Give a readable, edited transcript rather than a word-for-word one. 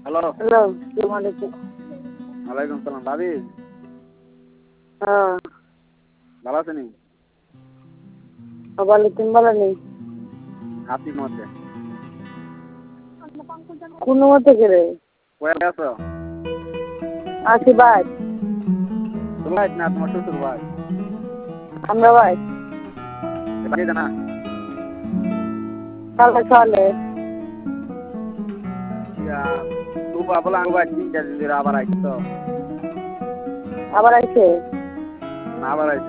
Hello. Hello, আসসালামু আলাইকুম। ওয়ালাইকুম সালাম। ভাবি হ্যাঁ, ভালো আছেন? বলে তুমি ভালো নেই। আছি মতে। কোন মতে গেলে কয়ে আছো? আছি ভাই। তোমার ভাই না তোমার শ্বশুর ভাই? আমরা ভাই বাড়ি জানা? কালকে সকালে তুবা বলে আঙ্গু ভাই 3-4 দিন ধরে আবার আইছি তো। আবার আইছে। না আবার আইছি।